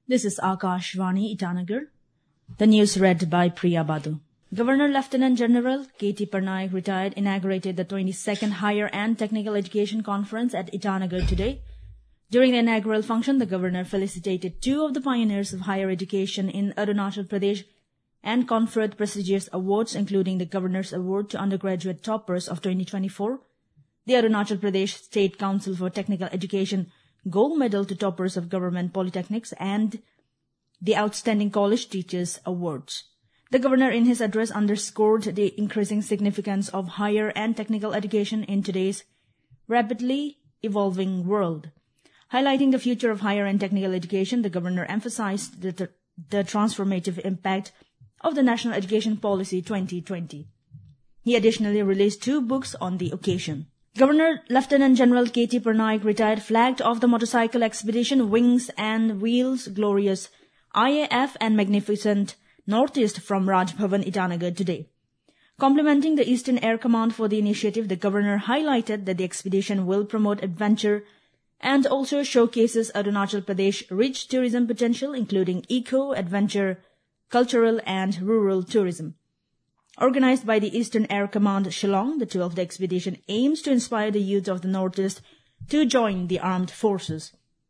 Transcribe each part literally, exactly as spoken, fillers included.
This is Akashvani, Itanagar. The news read by Priya Badu. Governor Lieutenant General K T Parnaik, retired, inaugurated the twenty-second Higher and Technical Education Conference at Itanagar today. During the inaugural function, the governor felicitated two of the pioneers of higher education in Arunachal Pradesh and conferred prestigious awards, including the Governor's Award to undergraduate toppers of twenty twenty-four, the Arunachal Pradesh State Council for Technical Education Gold Medal to toppers of government polytechnics, and the Outstanding College Teachers Awards. The governor in his address underscored the increasing significance of higher and technical education in today's rapidly evolving world. Highlighting the future of higher and technical education, the governor emphasized the, the, the transformative impact of the National Education Policy twenty twenty. He additionally released two books on the occasion. Governor Lieutenant General K T Parnaik, retired, flagged off the motorcycle expedition Wings and Wheels Glorious I A F and Magnificent Northeast from Raj Bhavan, Itanagar today. Complimenting the Eastern Air Command for the initiative, the governor highlighted that the expedition will promote adventure and also showcases Arunachal Pradesh rich tourism potential, including eco, adventure, cultural and rural tourism. Organized by the Eastern Air Command Shillong, the twelfth expedition aims to inspire the youth of the Northeast to join the armed forces.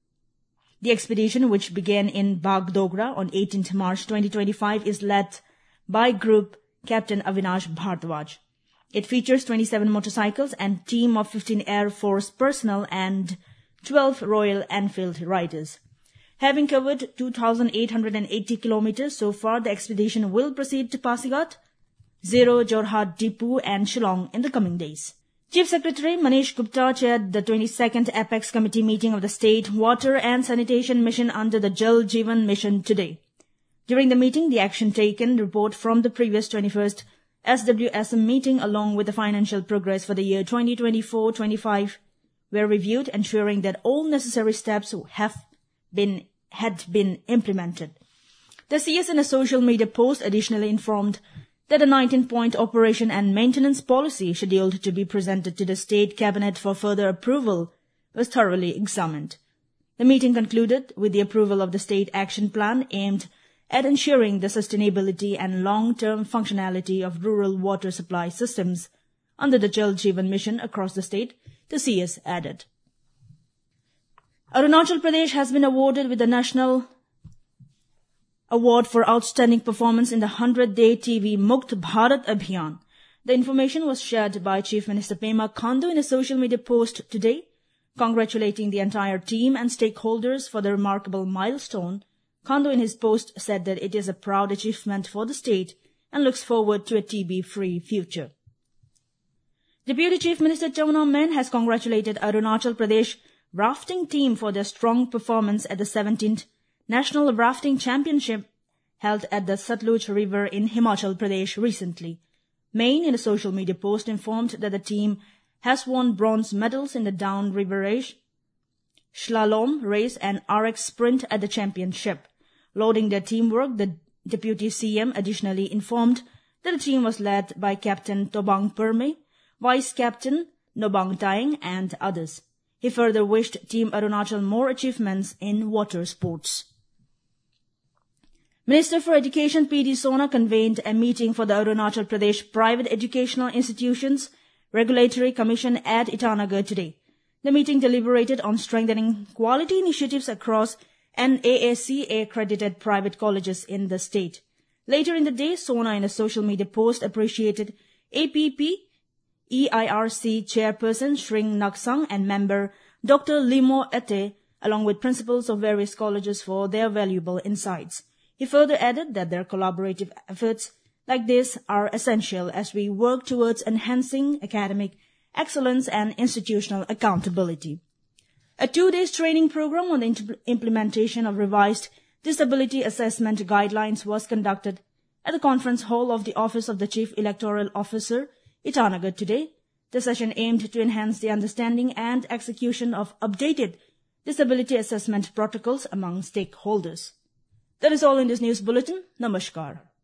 The expedition, which began in Bagdogra on eighteenth March twenty twenty-five, is led by Group Captain Avinash Bhardwaj. It features twenty-seven motorcycles and team of fifteen Air Force personnel and twelve Royal Enfield riders. Having covered two thousand eight hundred eighty kilometers so far, the expedition will proceed to Pasigat, Zero, Jorhat, Dipu and Shillong in the coming days. Chief Secretary Manish Gupta chaired the twenty-second Apex Committee meeting of the State Water and Sanitation Mission under the Jal Jeevan Mission today. During the meeting, the action taken report from the previous twenty-first S W S M meeting along with the financial progress for the year twenty twenty-four twenty-five were reviewed, ensuring that all necessary steps have been had been implemented. The C S in a social media post additionally informed that a nineteen-point operation and maintenance policy scheduled to be presented to the State Cabinet for further approval was thoroughly examined. The meeting concluded with the approval of the State Action Plan aimed at ensuring the sustainability and long-term functionality of rural water supply systems under the Jal Jeevan Mission across the state, the C S added. Arunachal Pradesh has been awarded with the National Award for Outstanding Performance in the one hundred day T V Mukt Bharat Abhiyan. The information was shared by Chief Minister Pema Khandu in a social media post today, congratulating the entire team and stakeholders for the remarkable milestone. Khandu in his post said that it is a proud achievement for the state and looks forward to a T B-free future. Deputy Chief Minister Chawna Main has congratulated Arunachal Pradesh rafting team for their strong performance at the seventeenth National Rafting Championship held at the Satluj River in Himachal Pradesh recently. Main, in a social media post, informed that the team has won bronze medals in the down river race, slalom race and R X sprint at the championship. Lauding their teamwork, the Deputy C M additionally informed that the team was led by Captain Tobang Perme, Vice Captain Nobang Taing and others. He further wished Team Arunachal more achievements in water sports. Minister for Education P D Sona convened a meeting for the Arunachal Pradesh Private Educational Institutions Regulatory Commission at Itanagar today. The meeting deliberated on strengthening quality initiatives across N A A C A-accredited private colleges in the state. Later in the day, Sona in a social media post appreciated A P P E I R C chairperson Shring Naksang and member Doctor Limo Ete, along with principals of various colleges for their valuable insights. He further added that their collaborative efforts like this are essential as we work towards enhancing academic excellence and institutional accountability. A two-day training program on the imp- implementation of revised disability assessment guidelines was conducted at the conference hall of the Office of the Chief Electoral Officer, Itanagar today. The session aimed to enhance the understanding and execution of updated disability assessment protocols among stakeholders. That is all in this news bulletin. Namaskar.